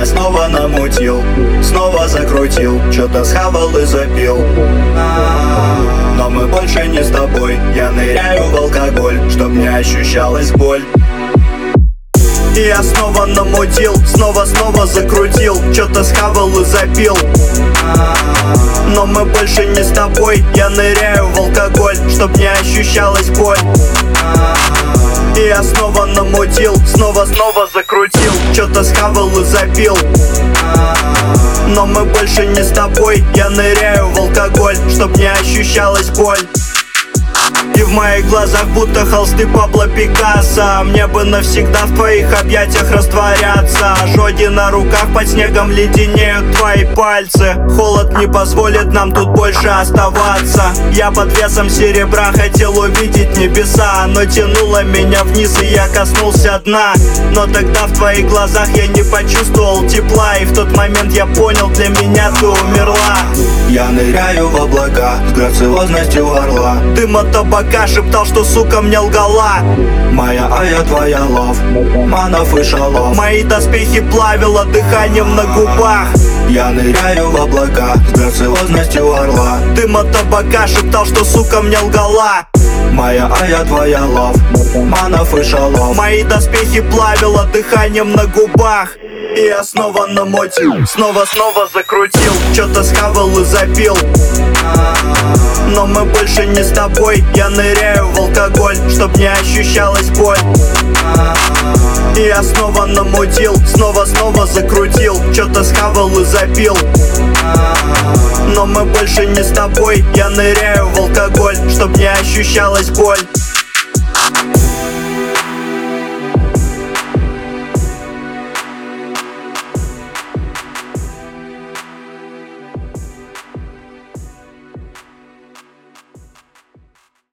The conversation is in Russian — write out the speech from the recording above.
Я снова намутил, снова закрутил, что-то схавал и запил. Но мы больше не с тобой. Я ныряю в алкоголь, чтоб не ощущалась боль. И я снова намутил, снова закрутил, что-то схавал и запил. Но мы больше не с тобой. Я ныряю в алкоголь, чтоб не ощущалась боль. И я снова намутил, снова закрутил, что-то схавал и запил. Но мы больше не с тобой. Я ныряю в алкоголь, чтоб не ощущалась боль. И в моих глазах будто холсты Пабло Пикассо. Мне бы навсегда в твоих объятиях растворяться. Ожоги на руках под снегом леденеют твои пальцы. Холод не позволит нам тут больше оставаться. Я под весом серебра хотел увидеть небеса, но тянуло меня вниз, и я коснулся дна. Но тогда в твоих глазах я не почувствовал тепла. И в тот момент я понял, для меня ты умерла. Я ныряю в облака с грациозностью орла. Дым от табака шептал, что сука мне лгала. Моя, а я твоя лав, манов и шалов. Мои доспехи плавило дыханием на губах. Я ныряю в облака с грациозностью орла. Дым от табака шептал, что сука мне лгала. Моя, а я твоя лав, манов и шалов. Мои доспехи плавило дыханием на губах. И я снова намутил, снова закрутил, что-то схавал и запил. Но мы больше не с тобой. Я ныряю в алкоголь, чтоб не ощущалась боль. И я снова намутил, снова закрутил, что-то схавал и запил. Но мы больше не с тобой. Я ныряю в алкоголь, чтоб не ощущалась боль.